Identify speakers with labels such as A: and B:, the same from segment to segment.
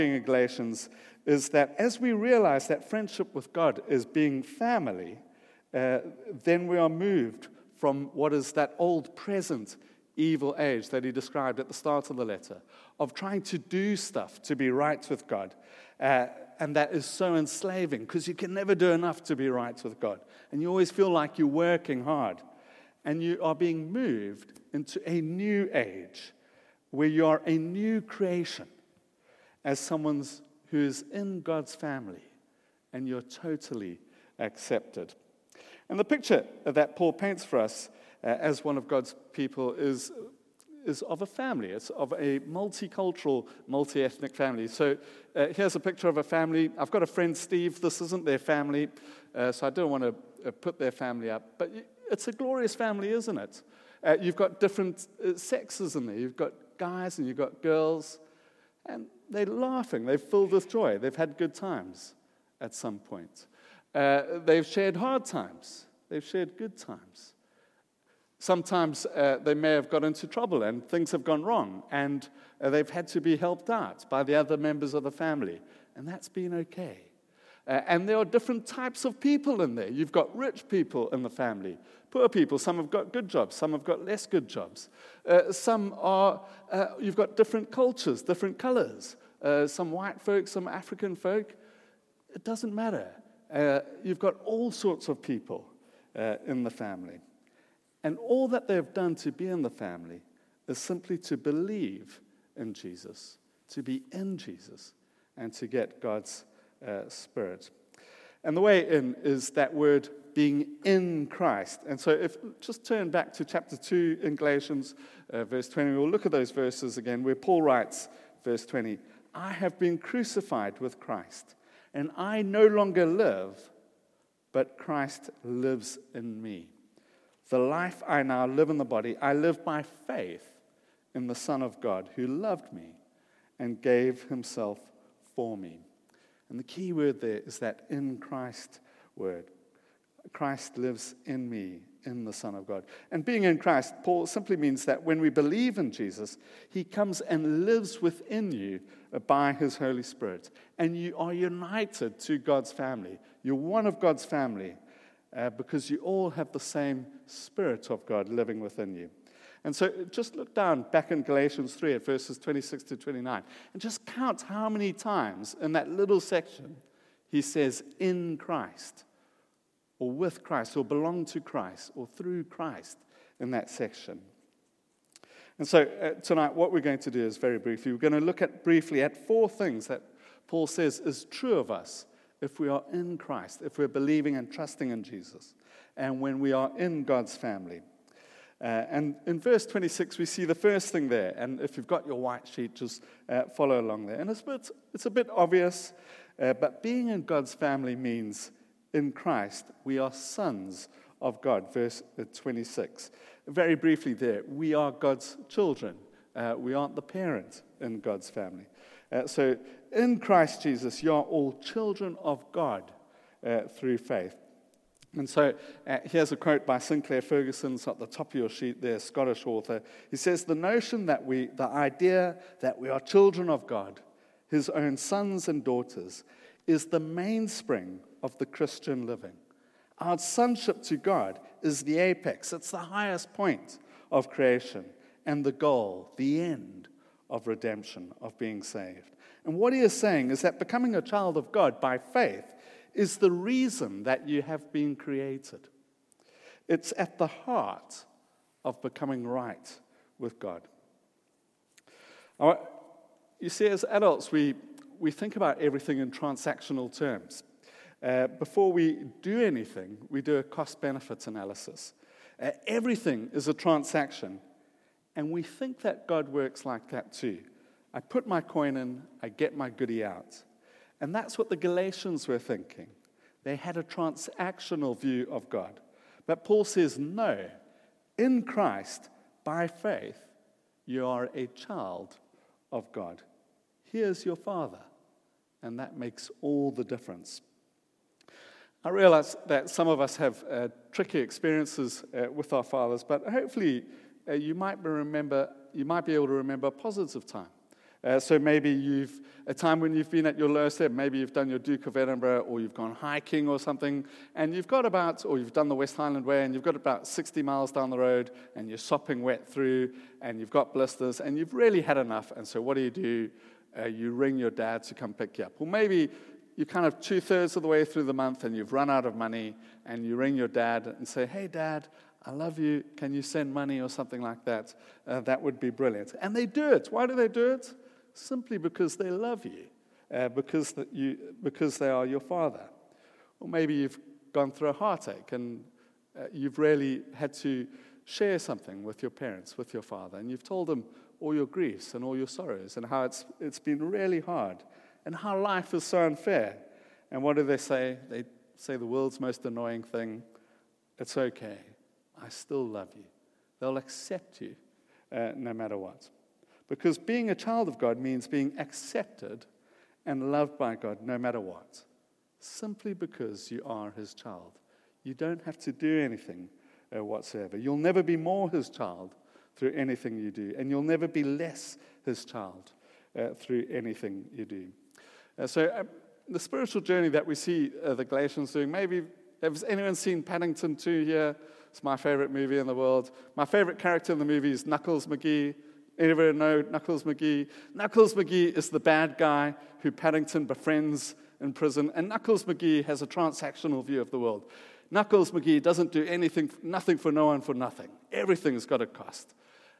A: in Galatians is that as we realize that friendship with God is being family, then we are moved from what is that old present evil age that he described at the start of the letter, of trying to do stuff to be right with God. And that is so enslaving because you can never do enough to be right with God. And you always feel like you're working hard. And you are being moved into a new age where you are a new creation as someone who is in God's family and you're totally accepted. And the picture that Paul paints for us as one of God's people is of a family. It's of a multicultural, multi-ethnic family. So here's a picture of a family. I've got a friend, Steve. This isn't their family, so I don't want to put their family up. But it's a glorious family, isn't it? You've got different sexes in there. You've got guys and you've got girls. And they're laughing. They're filled with joy. They've had good times at some point. They've shared hard times. They've shared good times. Sometimes they may have got into trouble and things have gone wrong, and they've had to be helped out by the other members of the family, and that's been okay. And there are different types of people in there. You've got rich people in the family, poor people. Some have got good jobs, some have got less good jobs. You've got different cultures, different colors. Some white folk, some African folk. It doesn't matter. You've got all sorts of people in the family. And all that they've done to be in the family is simply to believe in Jesus, to be in Jesus, and to get God's Spirit. And the way in is that word being in Christ. And so if just turn back to chapter 2 in Galatians, verse 20. We'll look at those verses again where Paul writes, verse 20, I have been crucified with Christ, and I no longer live, but Christ lives in me. The life I now live in the body, I live by faith in the Son of God who loved me and gave himself for me. And the key word there is that in Christ word. Christ lives in me, in the Son of God. And being in Christ, Paul, simply means that when we believe in Jesus, he comes and lives within you by his Holy Spirit. And you are united to God's family. You're one of God's family. Because you all have the same Spirit of God living within you. And so just look down back in Galatians 3 at verses 26 to 29 and just count how many times in that little section he says in Christ or with Christ or belong to Christ or through Christ in that section. And so tonight what we're going to do is very briefly, we're going to look at briefly at 4 things that Paul says is true of us if we are in Christ, if we're believing and trusting in Jesus, and when we are in God's family. And in verse 26, we see the first thing there. And if you've got your white sheet, just follow along there. And it's a bit obvious, but being in God's family means in Christ, we are sons of God. Verse 26. Very briefly there, we are God's children. We aren't the parent in God's family. So in Christ Jesus, you are all children of God through faith. And so here's a quote by Sinclair Ferguson. It's at the top of your sheet there, Scottish author. He says, the idea that we are children of God, his own sons and daughters, is the mainspring of the Christian living. Our sonship to God is the apex. It's the highest point of creation and the goal, the end of redemption, of being saved. And what he is saying is that becoming a child of God by faith is the reason that you have been created. It's at the heart of becoming right with God. You see, as adults, we think about everything in transactional terms. Before we do anything, we do a cost-benefit analysis. Everything is a transaction, and we think that God works like that too. I put my coin in, I get my goodie out. And that's what the Galatians were thinking. They had a transactional view of God. But Paul says, no, in Christ, by faith, you are a child of God. Here's your Father. And that makes all the difference. I realize that some of us have tricky experiences with our fathers, but hopefully you might be able to remember a positive time So maybe a time when you've been at your lowest ebb, maybe you've done your Duke of Edinburgh, or you've gone hiking or something, and you've done the West Highland Way, and you've got about 60 miles down the road, and you're sopping wet through, and you've got blisters, and you've really had enough, and so what do? You ring your dad to come pick you up. Or maybe you're kind of 2/3 of the way through the month, and you've run out of money, and you ring your dad and say, "Hey, Dad, I love you. Can you send money?" or something like that. That would be brilliant. And they do it. Why do they do it? Simply because they love you, because they are your father. Or maybe you've gone through a heartache and you've really had to share something with your parents, with your father, and you've told them all your griefs and all your sorrows and how it's been really hard and how life is so unfair. And what do they say? They say the world's most annoying thing: "It's okay. I still love you." They'll accept you no matter what. Because being a child of God means being accepted and loved by God no matter what. Simply because you are his child. You don't have to do anything whatsoever. You'll never be more his child through anything you do. And you'll never be less his child through anything you do. So the spiritual journey that we see the Galatians doing, maybe, has anyone seen Paddington 2 here? It's my favorite movie in the world. My favorite character in the movie is Knuckles McGee. Anyone know Knuckles McGee? Knuckles McGee is the bad guy who Paddington befriends in prison, and Knuckles McGee has a transactional view of the world. Knuckles McGee doesn't do nothing for no one for nothing. Everything's got a cost.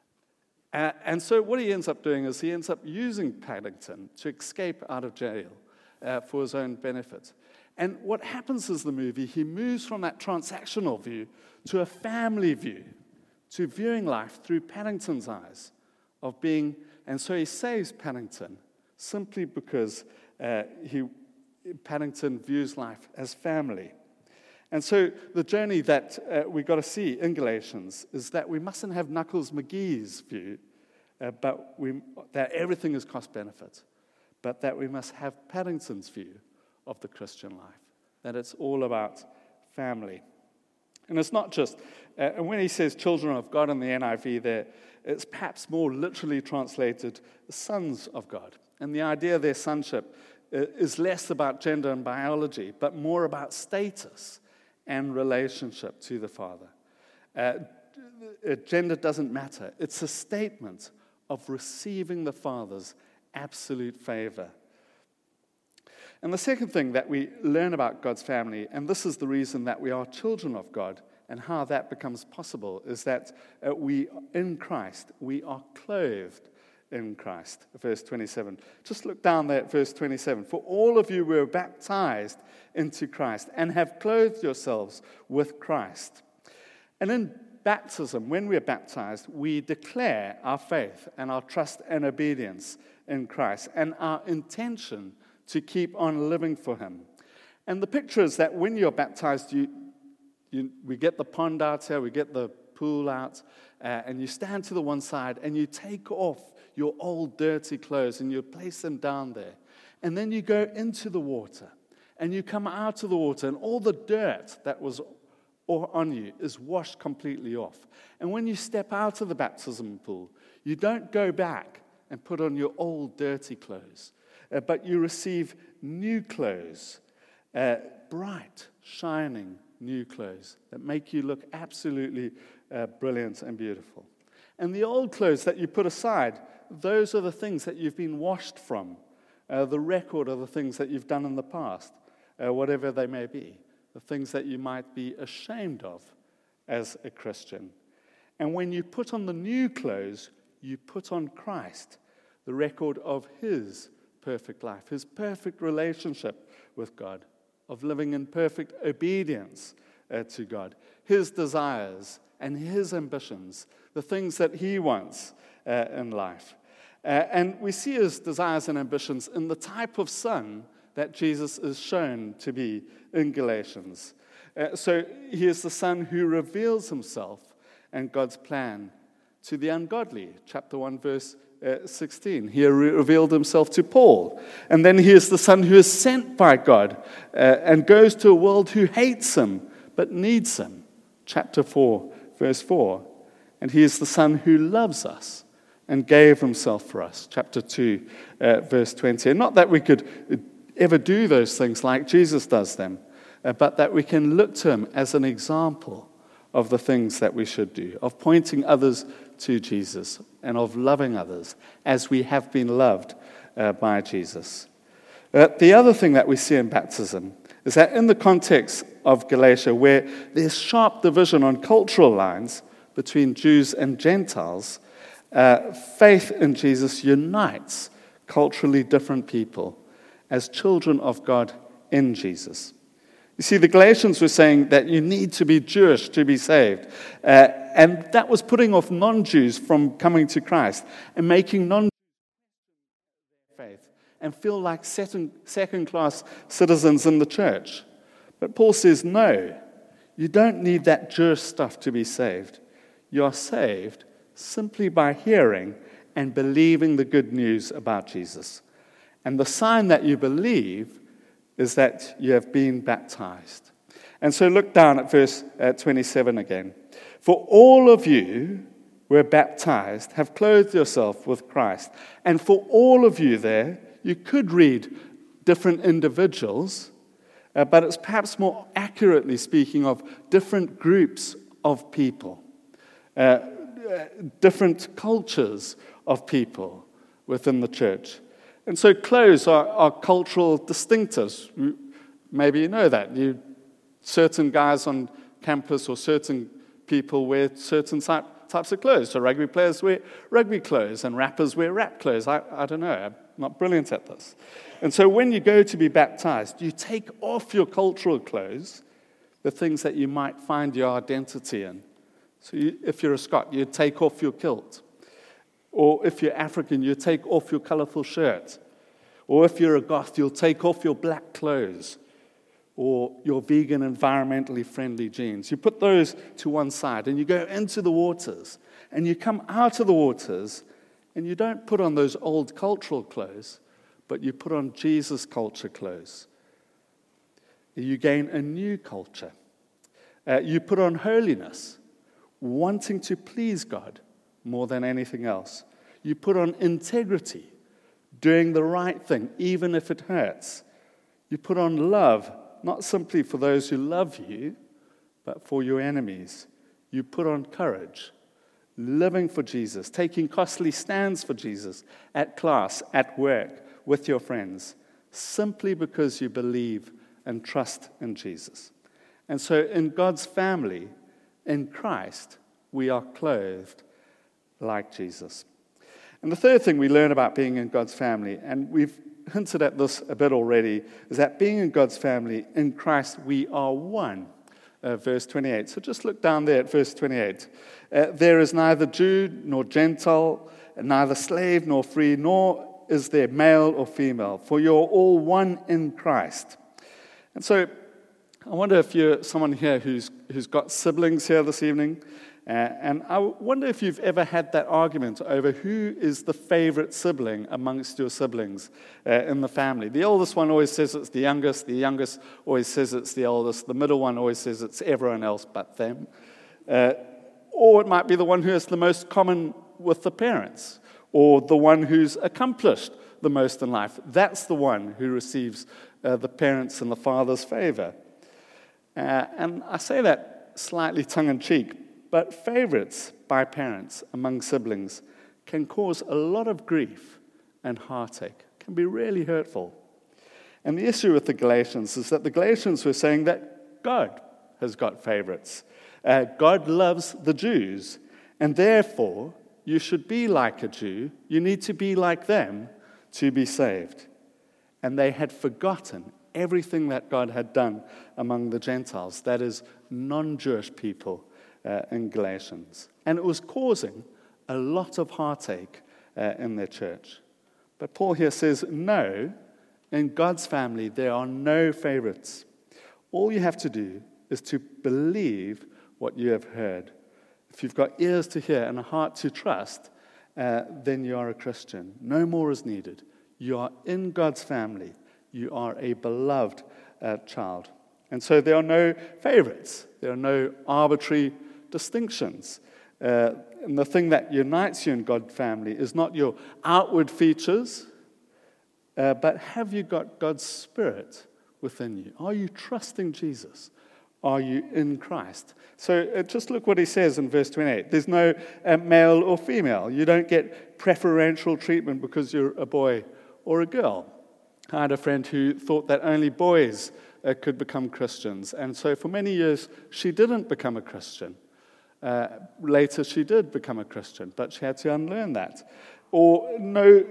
A: And so what he ends up doing is he ends up using Paddington to escape out of jail for his own benefit. And what happens is the movie, he moves from that transactional view to a family view, to viewing life through Paddington's eyes. And so he saves Paddington simply because Paddington views life as family. And so the journey that we've got to see in Galatians is that we mustn't have Knuckles McGee's view, that everything is cost-benefit, but that we must have Paddington's view of the Christian life, that it's all about family. And it's not just, and when he says children of God in the NIV there, it's perhaps more literally translated sons of God. And the idea of their sonship is less about gender and biology, but more about status and relationship to the Father. Gender doesn't matter. It's a statement of receiving the Father's absolute favor. And the second thing that we learn about God's family, and this is the reason that we are children of God, and how that becomes possible, is that in Christ, we are clothed in Christ. Verse 27. Just look down there at verse 27. For all of you were baptized into Christ and have clothed yourselves with Christ. And in baptism, when we are baptized, we declare our faith and our trust and obedience in Christ and our intention to keep on living for him. And the picture is that when you're baptized, we get the pond out here, we get the pool out, and you stand to the one side and you take off your old dirty clothes and you place them down there. And then you go into the water and you come out of the water and all the dirt that was on you is washed completely off. And when you step out of the baptism pool, you don't go back and put on your old dirty clothes, but you receive new clothes, bright, shining new clothes that make you look absolutely brilliant and beautiful. And the old clothes that you put aside, those are the things that you've been washed from, the record of the things that you've done in the past, whatever they may be, the things that you might be ashamed of as a Christian. And when you put on the new clothes, you put on Christ, the record of his perfect life, his perfect relationship with God, of living in perfect obedience to God, his desires and his ambitions, the things that he wants in life. And we see his desires and ambitions in the type of son that Jesus is shown to be in Galatians. So he is the son who reveals himself and God's plan to the ungodly. Chapter 1, verse 16. He revealed himself to Paul. And then he is the son who is sent by God and goes to a world who hates him but needs him. Chapter 4, verse 4. And he is the son who loves us and gave himself for us. Chapter 2, verse 20. And not that we could ever do those things like Jesus does them, but that we can look to him as an example of the things that we should do, of pointing others to Jesus and of loving others as we have been loved by Jesus. The other thing that we see in baptism is that in the context of Galatia, where there's sharp division on cultural lines between Jews and Gentiles, faith in Jesus unites culturally different people as children of God in Jesus. You see, the Galatians were saying that you need to be Jewish to be saved. And that was putting off non-Jews from coming to Christ and making non-Jews faith and feel like second-class citizens in the church. But Paul says, no, you don't need that Jewish stuff to be saved. You are saved simply by hearing and believing the good news about Jesus. And the sign that you believe is that you have been baptized. And so look down at verse 27 again. For all of you who are baptized have clothed yourself with Christ. And for all of you there, you could read different individuals, but it's perhaps more accurately speaking of different groups of people, different cultures of people within the church. And so clothes are cultural distinctives. Maybe you know that. Certain guys on campus or certain people wear certain types of clothes. So rugby players wear rugby clothes and rappers wear rap clothes. I don't know. I'm not brilliant at this. And so when you go to be baptized, you take off your cultural clothes, the things that you might find your identity in. So if you're a Scot, you take off your kilt. Or if you're African, you take off your colorful shirt. Or if you're a goth, you'll take off your black clothes. Or your vegan, environmentally friendly jeans. You put those to one side and you go into the waters. And you come out of the waters and you don't put on those old cultural clothes, but you put on Jesus culture clothes. You gain a new culture. You put on holiness, wanting to please God more than anything else. You put on integrity, doing the right thing, even if it hurts. You put on love, not simply for those who love you, but for your enemies. You put on courage, living for Jesus, taking costly stands for Jesus at class, at work, with your friends, simply because you believe and trust in Jesus. And so in God's family, in Christ, we are clothed like Jesus. And the third thing we learn about being in God's family, and we've hinted at this a bit already, is that being in God's family, in Christ, we are one. Verse 28. So just look down there at verse 28. There is neither Jew nor Gentile, neither slave nor free, nor is there male or female, for you're all one in Christ. And so I wonder if you're someone here who's got siblings here this evening. And I wonder if you've ever had that argument over who is the favorite sibling amongst your siblings in the family. The oldest one always says it's the youngest always says it's the oldest, the middle one always says it's everyone else but them. Or it might be the one who has the most common with the parents, or the one who's accomplished the most in life. That's the one who receives the parents' and the father's favor. And I say that slightly tongue-in-cheek, but favorites by parents among siblings can cause a lot of grief and heartache, can be really hurtful. And the issue with the Galatians is that the Galatians were saying that God has got favorites. God loves the Jews, and therefore you should be like a Jew. You need to be like them to be saved. And they had forgotten everything that God had done among the Gentiles, that is, non-Jewish people in Galatians. And it was causing a lot of heartache in their church. But Paul here says, no, in God's family there are no favorites. All you have to do is to believe what you have heard. If you've got ears to hear and a heart to trust, then you are a Christian. No more is needed. You are in God's family. You are a beloved child. And so there are no favorites. There are no arbitrary distinctions. And the thing that unites you in God's family is not your outward features, but have you got God's Spirit within you? Are you trusting Jesus? Are you in Christ? So just look what he says in verse 28. There's no male or female. You don't get preferential treatment because you're a boy or a girl. I had a friend who thought that only boys could become Christians. And so for many years, she didn't become a Christian. Later, she did become a Christian, but she had to unlearn that. Or no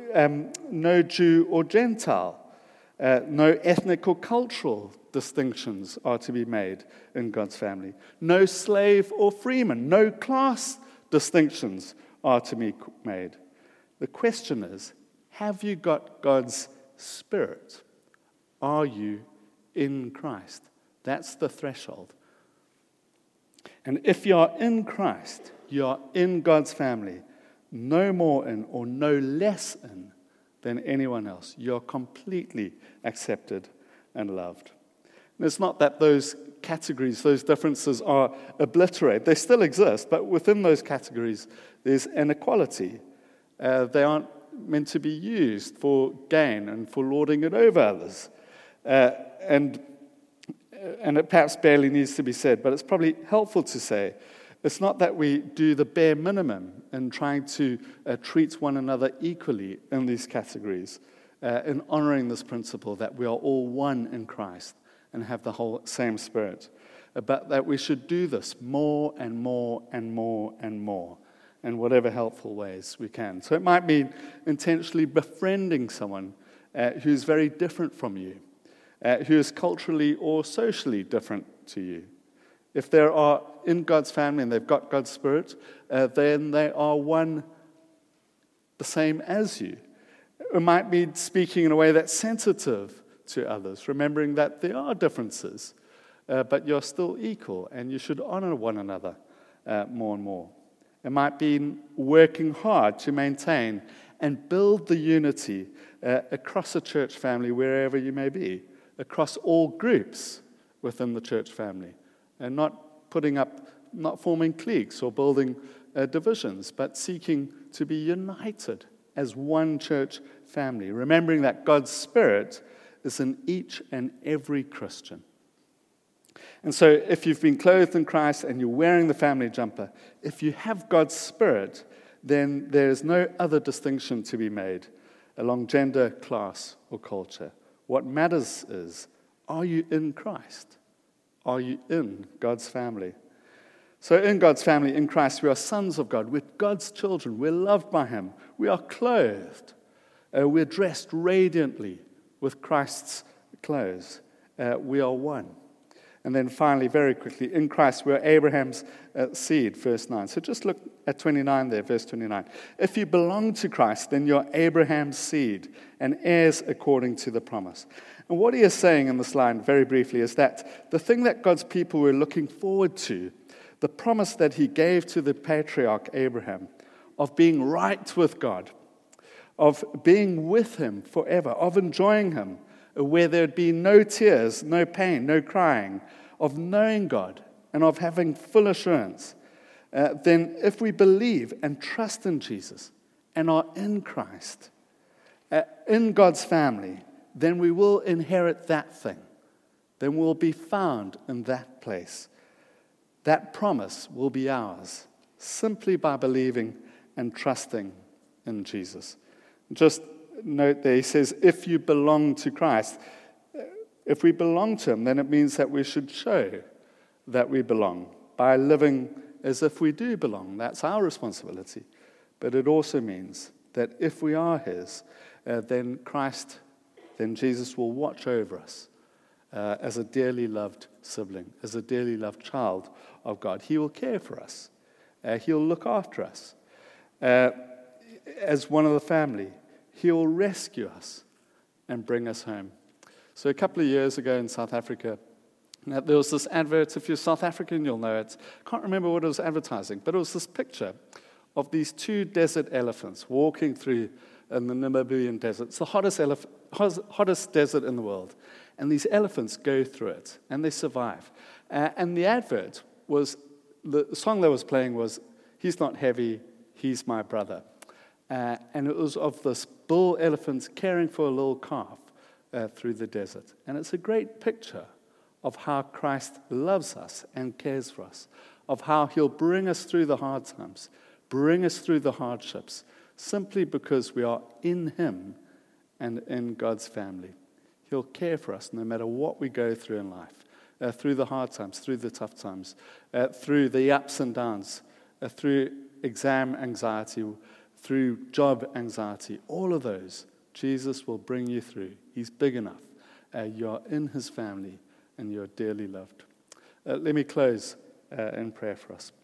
A: Jew or Gentile. No ethnic or cultural distinctions are to be made in God's family. No slave or freeman. No class distinctions are to be made. The question is, have you got God's Spirit? Are you in Christ? That's the threshold. And if you are in Christ, you are in God's family, no more in or no less in than anyone else. You're completely accepted and loved. And it's not that those categories, those differences are obliterated. They still exist, but within those categories, there's inequality. They aren't meant to be used for gain and for lording it over others. And it perhaps barely needs to be said, but it's probably helpful to say, it's not that we do the bare minimum in trying to treat one another equally in these categories, in honoring this principle that we are all one in Christ and have the whole same Spirit, but that we should do this more and more and more and more in whatever helpful ways we can. So it might mean intentionally befriending someone who's very different from you, who is culturally or socially different to you. If they are in God's family and they've got God's Spirit, then they are one the same as you. It might be speaking in a way that's sensitive to others, remembering that there are differences, but you're still equal and you should honor one another more and more. It might be working hard to maintain and build the unity across a church family, wherever you may be, across all groups within the church family, and not forming cliques or building divisions, but seeking to be united as one church family, remembering that God's Spirit is in each and every Christian. And so if you've been clothed in Christ and you're wearing the family jumper, if you have God's Spirit, then there is no other distinction to be made along gender, class, or culture. What matters is, are you in Christ? Are you in God's family? So in God's family, in Christ, we are sons of God. We're God's children. We're loved by Him. We are clothed. We're dressed radiantly with Christ's clothes. We are one. And then finally, very quickly, in Christ, we're Abraham's seed, verse 9. So just look at 29 there, verse 29. If you belong to Christ, then you're Abraham's seed and heirs according to the promise. And what he is saying in this line, very briefly, is that the thing that God's people were looking forward to, the promise that he gave to the patriarch Abraham of being right with God, of being with him forever, of enjoying him, where there'd be no tears, no pain, no crying, of knowing God and of having full assurance, then if we believe and trust in Jesus and are in Christ, in God's family, then we will inherit that thing. Then we'll be found in that place. That promise will be ours simply by believing and trusting in Jesus. Just note there, he says, if you belong to Christ, if we belong to him, then it means that we should show that we belong by living as if we do belong. That's our responsibility. But it also means that if we are his, then Jesus will watch over us as a dearly loved sibling, as a dearly loved child of God. He will care for us. He'll look after us. As one of the family, he'll rescue us and bring us home. So a couple of years ago in South Africa, there was this advert. If you're South African, you'll know it. I can't remember what it was advertising, but it was this picture of these two desert elephants walking through in the Namibian desert. It's the hottest desert in the world. And these elephants go through it, and they survive. And the advert was, the song that was playing was, He's not heavy, he's my brother. And it was of this bull elephant caring for a little calf through the desert. And it's a great picture of how Christ loves us and cares for us, of how he'll bring us through the hard times, bring us through the hardships, simply because we are in him and in God's family. He'll care for us no matter what we go through in life, through the hard times, through the tough times, through the ups and downs, through exam anxiety, through job anxiety. All of those, Jesus will bring you through. He's big enough. You're in his family and you're dearly loved. Let me close in prayer for us.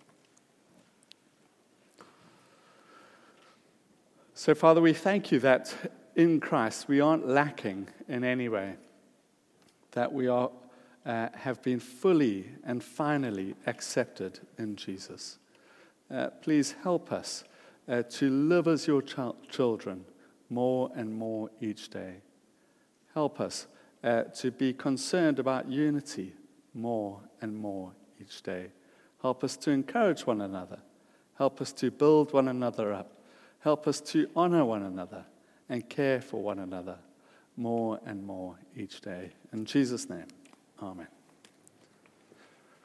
A: So, Father, we thank you that in Christ we aren't lacking in any way, that we have been fully and finally accepted in Jesus. Please help us to live as your children more and more each day. Help us to be concerned about unity more and more each day. Help us to encourage one another. Help us to build one another up. Help us to honor one another and care for one another more and more each day. In Jesus' name, amen.